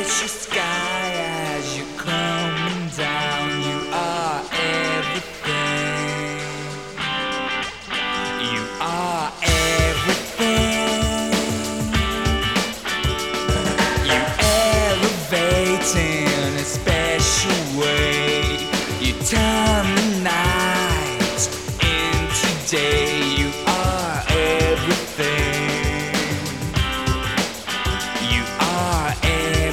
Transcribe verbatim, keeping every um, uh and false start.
your sky as you're coming down. You are everything. You are everything. You elevate in a special way. You turn the night into day.